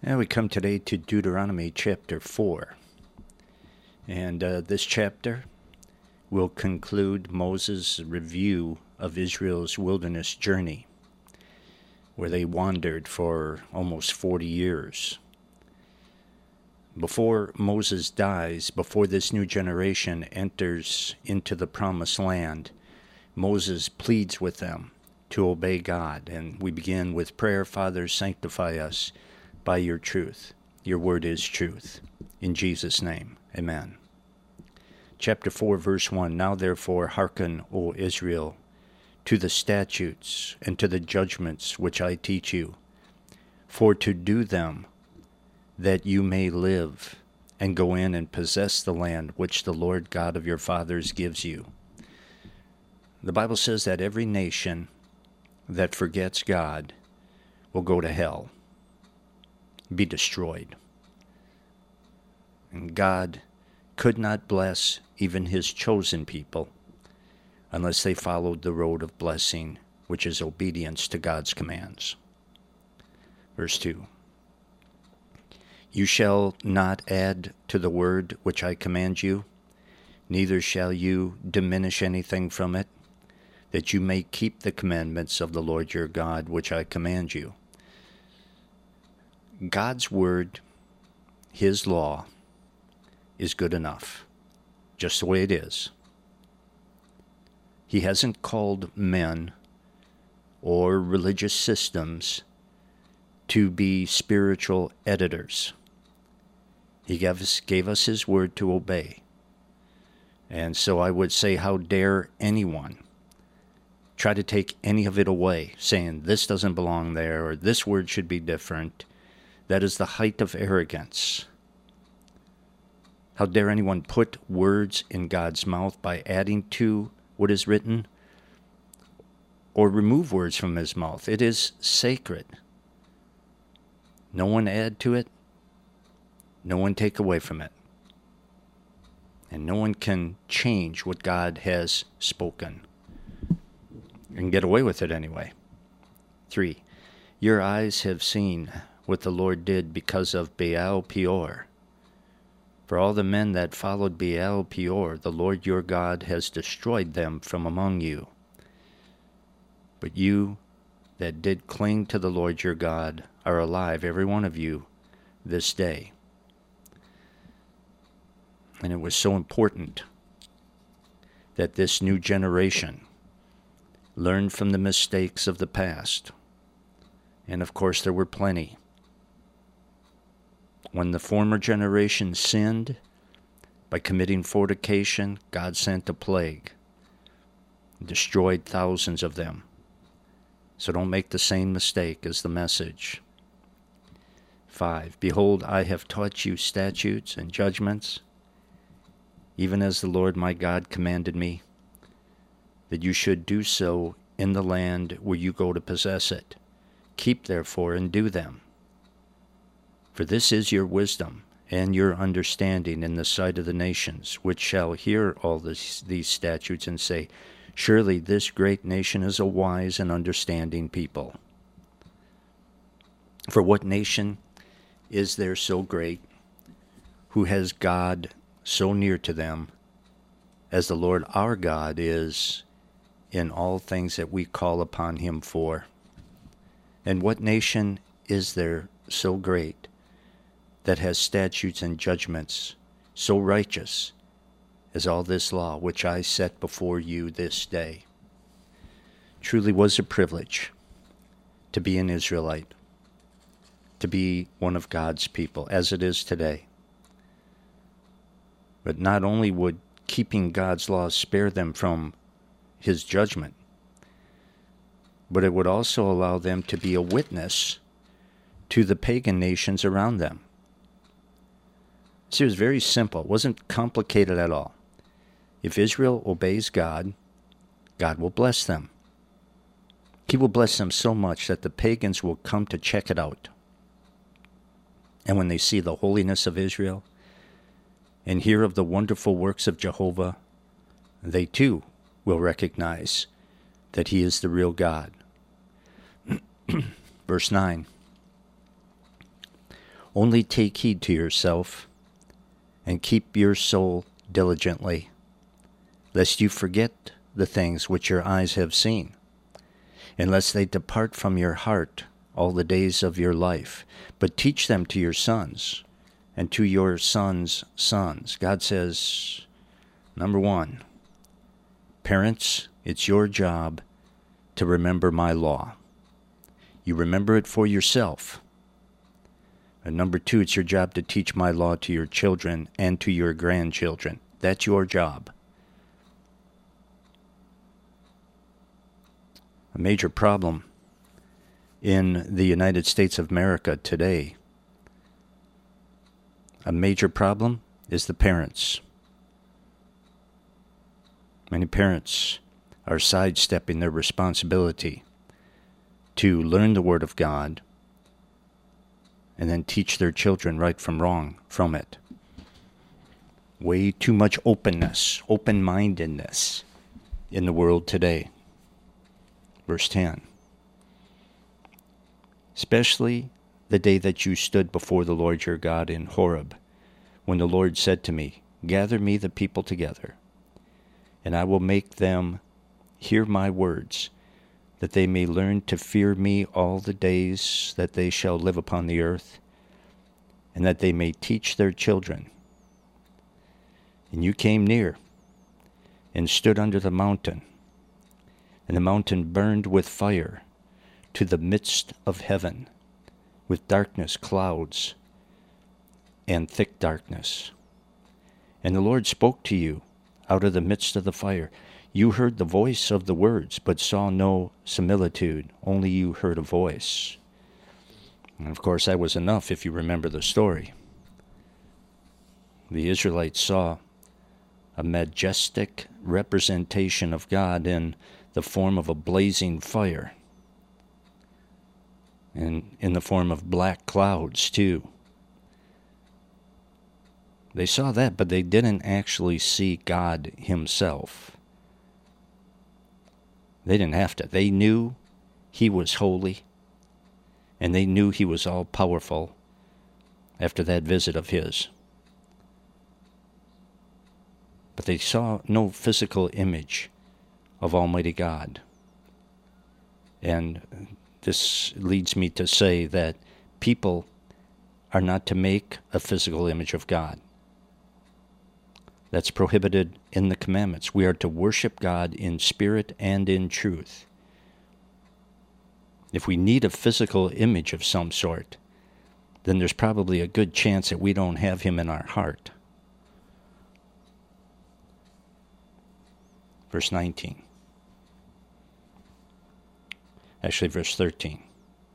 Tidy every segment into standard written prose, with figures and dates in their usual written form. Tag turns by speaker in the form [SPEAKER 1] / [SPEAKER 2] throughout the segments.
[SPEAKER 1] And we come today to Deuteronomy chapter 4. And this chapter will conclude Moses' review of Israel's wilderness journey, where they wandered for almost 40 years. Before Moses dies, before this new generation enters into the promised land, Moses pleads with them to obey God. And we begin with prayer. Father, sanctify us by your truth. Your word is truth. In Jesus' name, amen. Chapter 4, verse 1, Now therefore hearken, O Israel, to the statutes and to the judgments which I teach you, for to do them, that you may live, and go in and possess the land which the Lord God of your fathers gives you. The Bible says that every nation that forgets God will go to hell, be destroyed. And God could not bless even his chosen people unless they followed the road of blessing, which is obedience to God's commands. Verse 2, You shall not add to the word which I command you, neither shall you diminish anything from it, that you may keep the commandments of the Lord your God, which I command you. God's word, his law, is good enough, just the way it is. He hasn't called men or religious systems to be spiritual editors. He gave us his word to obey. And so I would say, how dare anyone try to take any of it away, saying this doesn't belong there or this word should be different. That is the height of arrogance. How dare anyone put words in God's mouth by adding to what is written or remove words from his mouth? It is sacred. No one add to it. No one take away from it. And no one can change what God has spoken and get away with it anyway. 3, Your eyes have seen what the Lord did because of Baal Peor. For all the men that followed Baal Peor, the Lord your God has destroyed them from among you. But you that did cling to the Lord your God are alive, every one of you, this day. And it was so important that this new generation learn from the mistakes of the past. And of course, there were plenty. When the former generation sinned by committing fornication, God sent a plague, destroyed thousands of them. So don't make the same mistake as the message. 5, Behold, I have taught you statutes and judgments, even as the Lord my God commanded me, that you should do so in the land where you go to possess it. Keep therefore and do them. For this is your wisdom and your understanding in the sight of the nations, which shall hear all these statutes and say, Surely this great nation is a wise and understanding people. For what nation is there so great, who has God so near to them, as the Lord our God is in all things that we call upon him for? And what nation is there so great, that has statutes and judgments so righteous as all this law which I set before you this day? Truly was a privilege to be an Israelite, to be one of God's people, as it is today. But not only would keeping God's laws spare them from his judgment, but it would also allow them to be a witness to the pagan nations around them. See, it was very simple. It wasn't complicated at all. If Israel obeys God, God will bless them. He will bless them so much that the pagans will come to check it out. And when they see the holiness of Israel and hear of the wonderful works of Jehovah, they too will recognize that he is the real God. Verse 9. Only take heed to yourself, and keep your soul diligently, lest you forget the things which your eyes have seen, and lest they depart from your heart all the days of your life. But teach them to your sons, and to your sons' sons. God says, number one, parents, it's your job to remember my law. You remember it for yourself. And number two, it's your job to teach my law to your children and to your grandchildren. That's your job. A major problem in the United States of America today, a major problem is the parents. Many parents are sidestepping their responsibility to learn the Word of God and then teach their children right from wrong from it. Way too much openness, open-mindedness in the world today. Verse 10. Especially the day that you stood before the Lord your God in Horeb, when the Lord said to me, gather me the people together, and I will make them hear my words, that they may learn to fear me all the days that they shall live upon the earth, and that they may teach their children. And you came near, and stood under the mountain, and the mountain burned with fire to the midst of heaven, with darkness, clouds, and thick darkness. And the Lord spoke to you out of the midst of the fire. You heard the voice of the words, but saw no similitude. Only you heard a voice. And of course, that was enough if you remember the story. The Israelites saw a majestic representation of God in the form of a blazing fire, and in the form of black clouds, too. They saw that, but they didn't actually see God himself. They didn't have to. They knew he was holy, and they knew he was all-powerful after that visit of his. But they saw no physical image of Almighty God. And this leads me to say that people are not to make a physical image of God. That's prohibited in the commandments. We are to worship God in spirit and in truth. If we need a physical image of some sort, then there's probably a good chance that we don't have him in our heart. Verse 19. Actually, verse 13.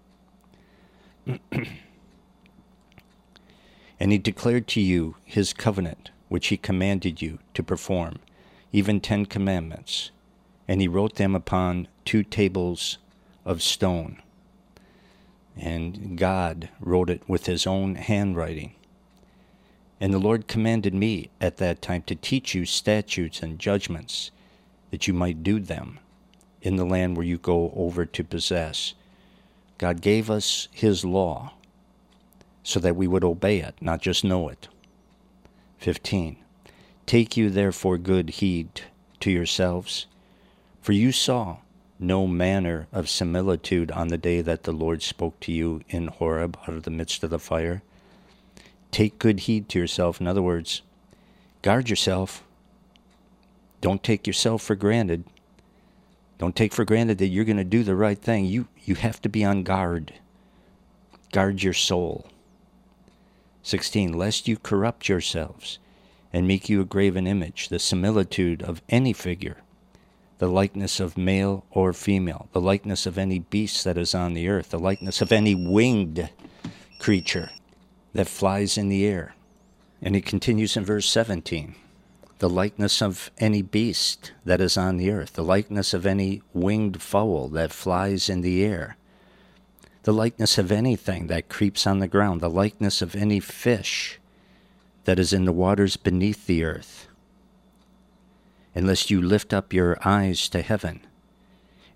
[SPEAKER 1] And he declared to you his covenant, which he commanded you to perform, even 10 commandments. And he wrote them upon 2 tables of stone. And God wrote it with his own handwriting. And the Lord commanded me at that time to teach you statutes and judgments, that you might do them in the land where you go over to possess. God gave us his law so that we would obey it, not just know it. 15. Take you therefore good heed to yourselves, for you saw no manner of similitude on the day that the Lord spoke to you in Horeb out of the midst of the fire. Take good heed to yourself. In other words, guard yourself. Don't take yourself for granted. Don't take for granted that you're going to do the right thing. You have to be on guard. Guard your soul. 16. Lest you corrupt yourselves and make you a graven image, the similitude of any figure, the likeness of male or female, the likeness of any beast that is on the earth, the likeness of any winged creature that flies in the air. And he continues in verse 17. The likeness of any beast that is on the earth, the likeness of any winged fowl that flies in the air, the likeness of anything that creeps on the ground, the likeness of any fish that is in the waters beneath the earth. Unless you lift up your eyes to heaven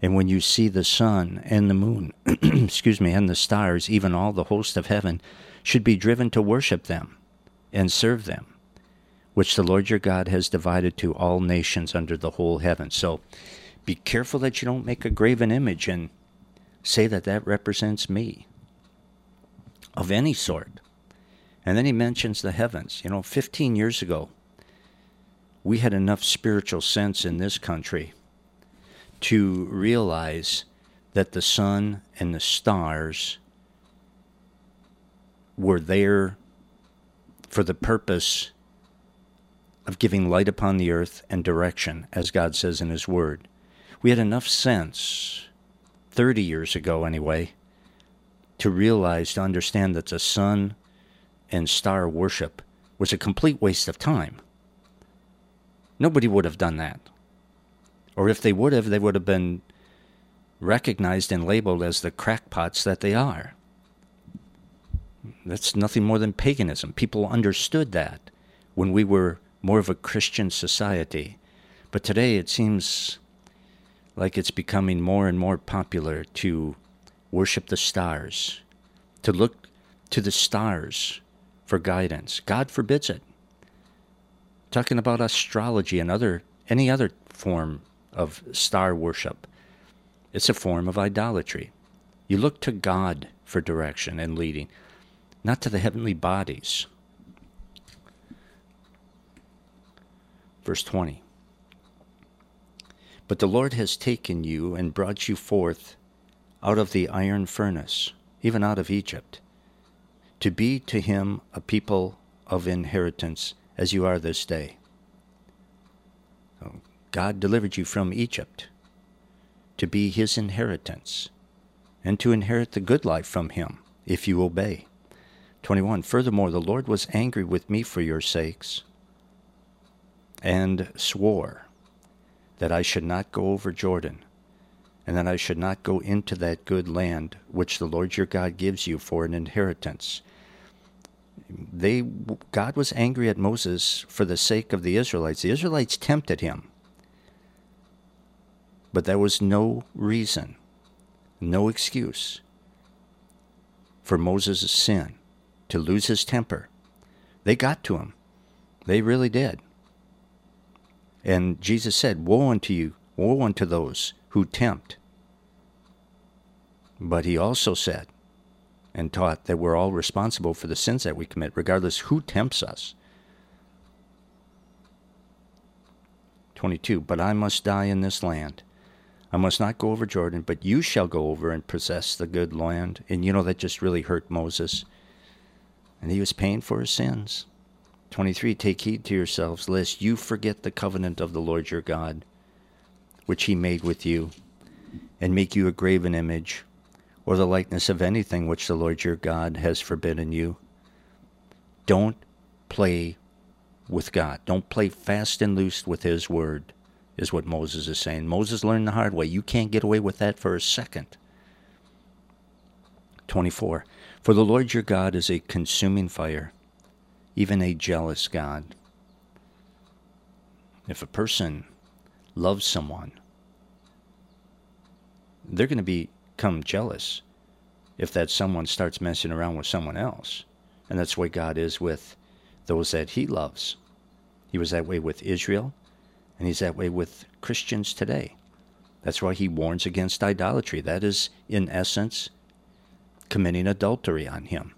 [SPEAKER 1] And when you see the sun and the moon, and the stars, even all the host of heaven, should be driven to worship them and serve them, which the Lord your God has divided to all nations under the whole heaven. So be careful that you don't make a graven image and say that that represents me of any sort. And then he mentions the heavens. 15 years ago, we had enough spiritual sense in this country to realize that the sun and the stars were there for the purpose of giving light upon the earth and direction, as God says in his word. We had enough sense, 30 years ago anyway, to realize, to understand that the sun and star worship was a complete waste of time. Nobody would have done that. Or if they would have been recognized and labeled as the crackpots that they are. That's nothing more than paganism. People understood that when we were more of a Christian society. But today it seems like it's becoming more and more popular to worship the stars, to look to the stars for guidance. God forbids it. Talking about astrology and any other form of star worship. It's a form of idolatry. You look to God for direction and leading, not to the heavenly bodies. Verse 20. But the Lord has taken you and brought you forth out of the iron furnace, even out of Egypt, to be to him a people of inheritance, as you are this day. God delivered you from Egypt to be his inheritance and to inherit the good life from him, if you obey. 21. Furthermore, the Lord was angry with me for your sakes and swore that I should not go over Jordan, and that I should not go into that good land which the Lord your God gives you for an inheritance. God was angry at Moses for the sake of the Israelites. The Israelites tempted him. But there was no reason, no excuse for Moses' sin, to lose his temper. They got to him. They really did. And Jesus said, woe unto you, woe unto those who tempt. But he also said and taught that we're all responsible for the sins that we commit, regardless who tempts us. 22, but I must die in this land. I must not go over Jordan, but you shall go over and possess the good land. And that just really hurt Moses. And he was paying for his sins. 23, take heed to yourselves, lest you forget the covenant of the Lord your God, which he made with you, and make you a graven image, or the likeness of anything which the Lord your God has forbidden you. Don't play with God. Don't play fast and loose with his word, is what Moses is saying. Moses learned the hard way. You can't get away with that for a second. 24, for the Lord your God is a consuming fire, even a jealous God. If a person loves someone, they're going to become jealous if that someone starts messing around with someone else. And that's the way God is with those that he loves. He was that way with Israel, and he's that way with Christians today. That's why he warns against idolatry. That is, in essence, committing adultery on him.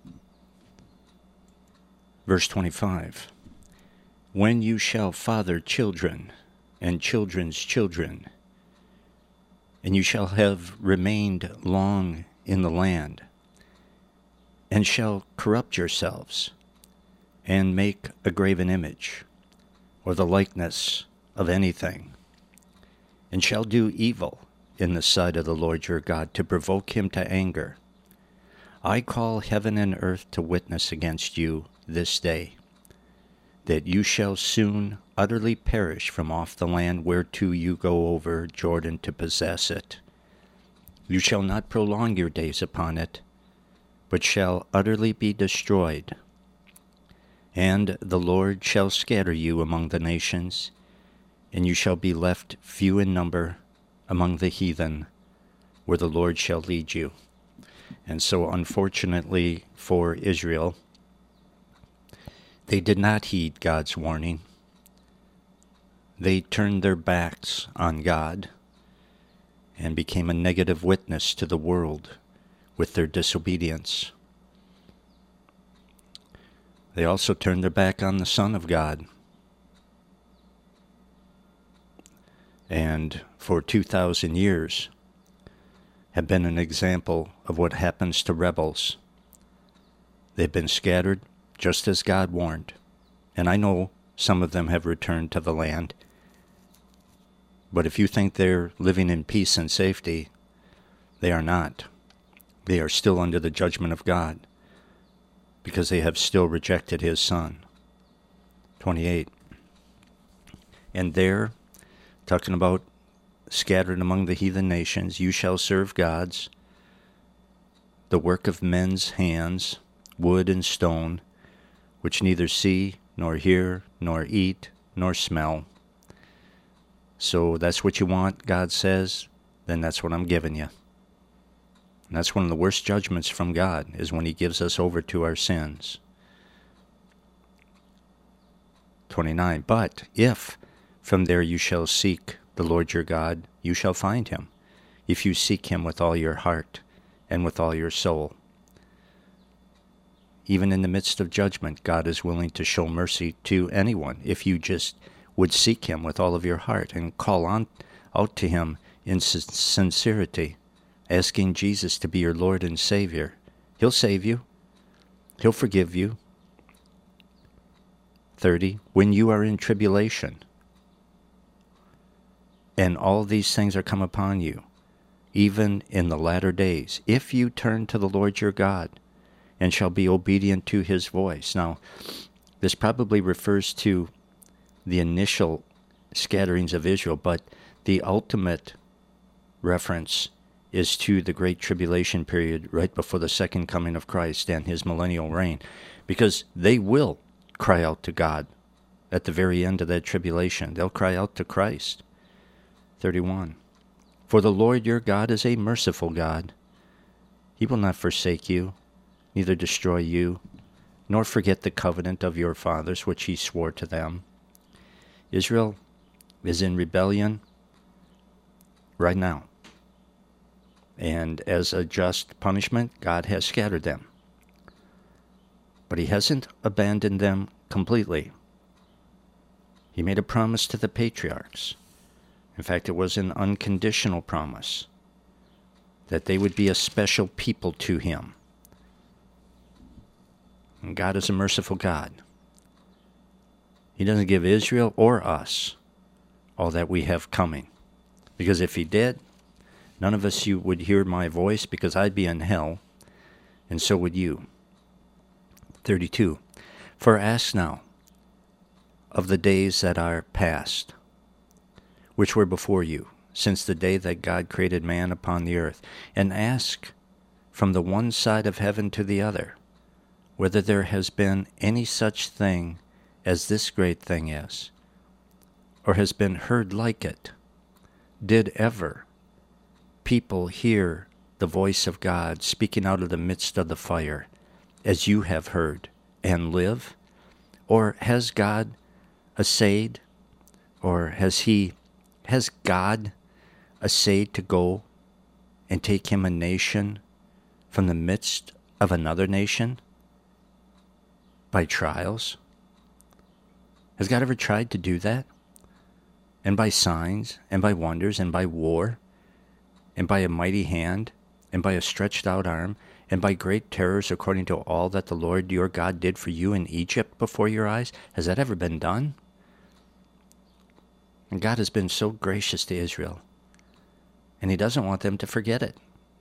[SPEAKER 1] Verse 25, when you shall father children and children's children, and you shall have remained long in the land, and shall corrupt yourselves, and make a graven image, or the likeness of anything, and shall do evil in the sight of the Lord your God, to provoke him to anger, I call heaven and earth to witness against you this day, that you shall soon utterly perish from off the land whereto you go over Jordan to possess it. You shall not prolong your days upon it, but shall utterly be destroyed. And the Lord shall scatter you among the nations, and you shall be left few in number among the heathen, where the Lord shall lead you. And so, unfortunately for Israel, they did not heed God's warning. They turned their backs on God and became a negative witness to the world with their disobedience. They also turned their back on the Son of God. And for 2,000 years have been an example of what happens to rebels. They've been scattered just as God warned. And I know some of them have returned to the land. But if you think they're living in peace and safety, they are not. They are still under the judgment of God because they have still rejected his Son. 28. And there, talking about scattered among the heathen nations, you shall serve gods, the work of men's hands, wood and stone, which neither see, nor hear, nor eat, nor smell. So that's what you want, God says, then that's what I'm giving you. And that's one of the worst judgments from God, is when he gives us over to our sins. 29. But if from there you shall seek the Lord your God, you shall find him, if you seek him with all your heart and with all your soul. Even in the midst of judgment, God is willing to show mercy to anyone if you just would seek him with all of your heart and call out to him in sincerity, asking Jesus to be your Lord and Savior. He'll save you. He'll forgive you. 30. When you are in tribulation, and all these things are come upon you, even in the latter days, if you turn to the Lord your God, and shall be obedient to his voice. Now, this probably refers to the initial scatterings of Israel, but the ultimate reference is to the Great Tribulation period right before the second coming of Christ and his millennial reign, because they will cry out to God at the very end of that tribulation. They'll cry out to Christ. 31. For the Lord your God is a merciful God. He will not forsake you, neither destroy you, nor forget the covenant of your fathers, which he swore to them. Israel is in rebellion right now. And as a just punishment, God has scattered them. But he hasn't abandoned them completely. He made a promise to the patriarchs. In fact, it was an unconditional promise that they would be a special people to him. And God is a merciful God. He doesn't give Israel or us all that we have coming. Because if he did, none of us would hear my voice, because I'd be in hell, and so would you. 32. For ask now of the days that are past, which were before you, since the day that God created man upon the earth, and ask from the one side of heaven to the other, whether there has been any such thing as this great thing is, or has been heard like it. Did ever people hear the voice of God speaking out of the midst of the fire, as you have heard, and live? Or has God essayed, or has God essayed to go and take him a nation from the midst of another nation by trials? Has God ever tried to do that? And by signs, and by wonders, and by war, and by a mighty hand, and by a stretched out arm, and by great terrors, according to all that the Lord your God did for you in Egypt before your eyes? Has that ever been done? And God has been so gracious to Israel, and he doesn't want them to forget it.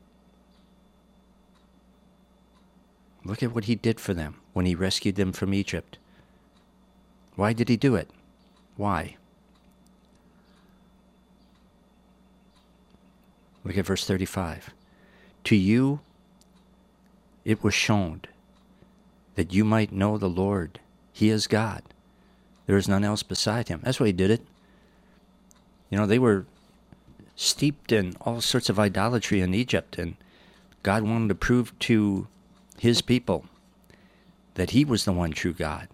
[SPEAKER 1] Look at what he did for them when he rescued them from Egypt. Why did he do it? Why? Look at verse 35. To you it was shown that you might know the Lord. He is God. There is none else beside him. That's why he did it. You know, they were steeped in all sorts of idolatry in Egypt, and God wanted to prove to his people that he was the one true God.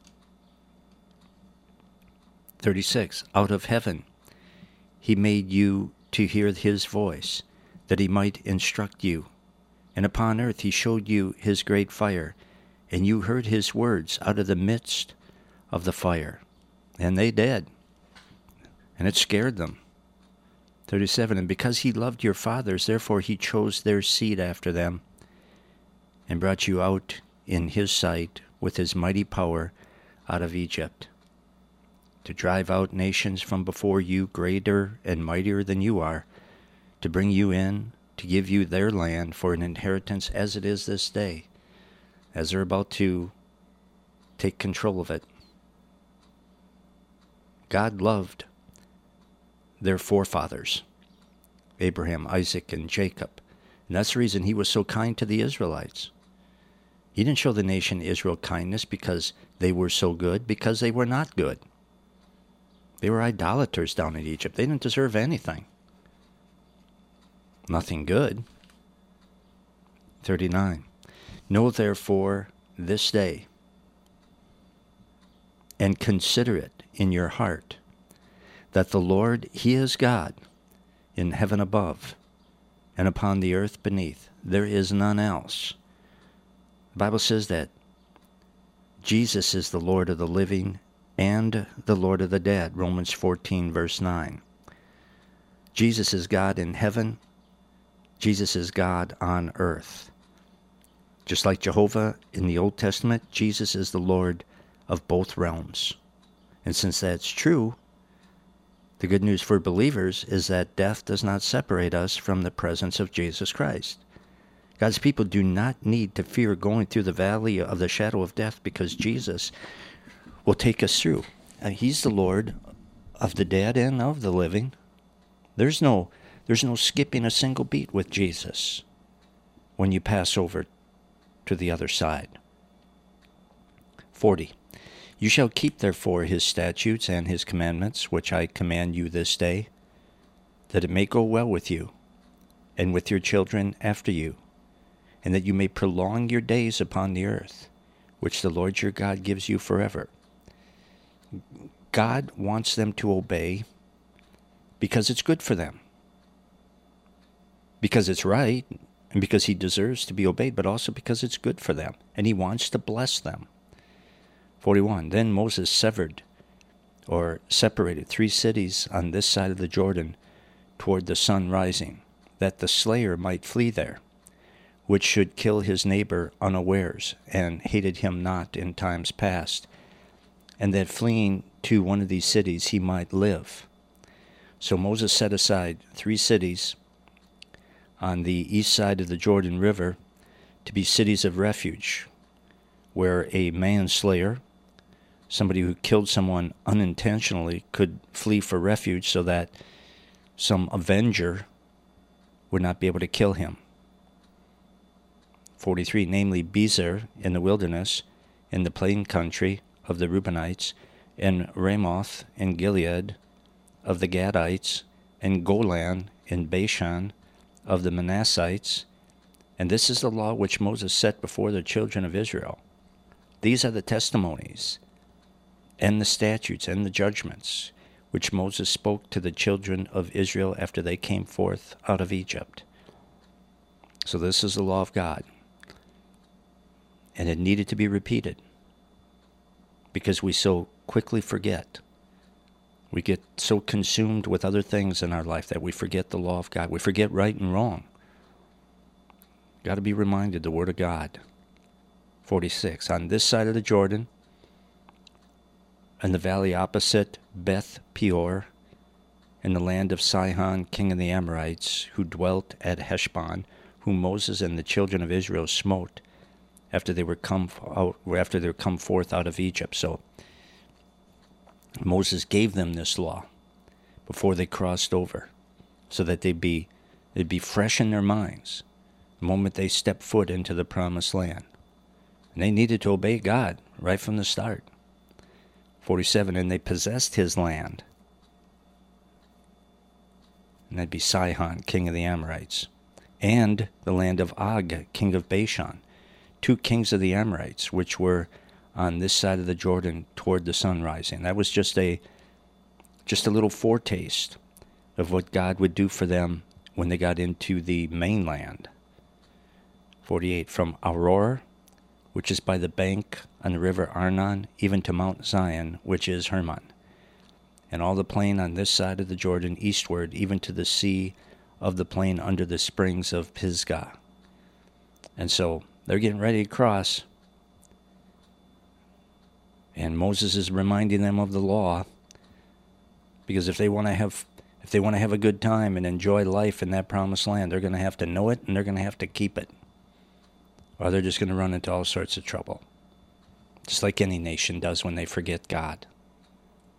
[SPEAKER 1] 36, out of heaven he made you to hear his voice, that he might instruct you. And upon earth he showed you his great fire, and you heard his words out of the midst of the fire. And they did. And it scared them. 37, and because he loved your fathers, therefore he chose their seed after them, and brought you out in his sight with his mighty power out of Egypt, to drive out nations from before you, greater and mightier than you are, to bring you in, to give you their land for an inheritance as it is this day, as they're about to take control of it. God loved their forefathers, Abraham, Isaac, and Jacob. And that's the reason he was so kind to the Israelites. He didn't show the nation Israel kindness because they were so good, because they were not good. They were idolaters down in Egypt. They didn't deserve anything. Nothing good. 39. Know therefore this day, and consider it in your heart, that the Lord, he is God, in heaven above, and upon the earth beneath. There is none else. The Bible says that Jesus is the Lord of the living and the Lord of the dead. Romans 14, verse 9. Jesus is God in heaven. Jesus is God on earth. Just like Jehovah in the Old Testament, Jesus is the Lord of both realms. And since that's true, the good news for believers is that death does not separate us from the presence of Jesus Christ. God's people do not need to fear going through the valley of the shadow of death, because Jesus will take us through. He's the Lord of the dead and of the living. There's no skipping a single beat with Jesus when you pass over to the other side. 40. You shall keep therefore his statutes and his commandments, which I command you this day, that it may go well with you, and with your children after you, and that you may prolong your days upon the earth, which the Lord your God gives you forever. God wants them to obey because it's good for them, because it's right, and because he deserves to be obeyed, but also because it's good for them, and he wants to bless them. 41. Then Moses separated 3 cities on this side of the Jordan toward the sun rising, that the slayer might flee there, which should kill his neighbor unawares, and hated him not in times past, and that fleeing to one of these cities he might live. So Moses set aside 3 cities on the east side of the Jordan River to be cities of refuge, where a manslayer, somebody who killed someone unintentionally, could flee for refuge so that some avenger would not be able to kill him. 43, namely Bezer in the wilderness, in the plain country of the Reubenites, and Ramoth in Gilead of the Gadites, and Golan in Bashan of the Manassites. And this is the law which Moses set before the children of Israel. These are the testimonies and the statutes and the judgments which Moses spoke to the children of Israel after they came forth out of Egypt. So this is the law of God. And it needed to be repeated because we so quickly forget. We get so consumed with other things in our life that we forget the law of God. We forget right and wrong. Got to be reminded the Word of God. 46. On this side of the Jordan, in the valley opposite Beth Peor, in the land of Sihon, king of the Amorites, who dwelt at Heshbon, whom Moses and the children of Israel smote after they were come forth out of Egypt. So Moses gave them this law before they crossed over, so that they'd be fresh in their minds the moment they stepped foot into the promised land. And they needed to obey God right from the start. 47, and they possessed his land. and that'd be Sihon, king of the Amorites, and the land of Og, king of Bashan, 2 kings of the Amorites, which were on this side of the Jordan toward the sun rising. That was just a little foretaste of what God would do for them when they got into the mainland. 48, from Aurora, which is by the bank on the river Arnon, even to Mount Zion, which is Hermon, and all the plain on this side of the Jordan eastward, even to the sea of the plain under the springs of Pisgah. And so they're getting ready to cross, and Moses is reminding them of the law, because if they want to have a good time and enjoy life in that promised land, they're going to have to know it and they're going to have to keep it, or they're just going to run into all sorts of trouble, just like any nation does when they forget God.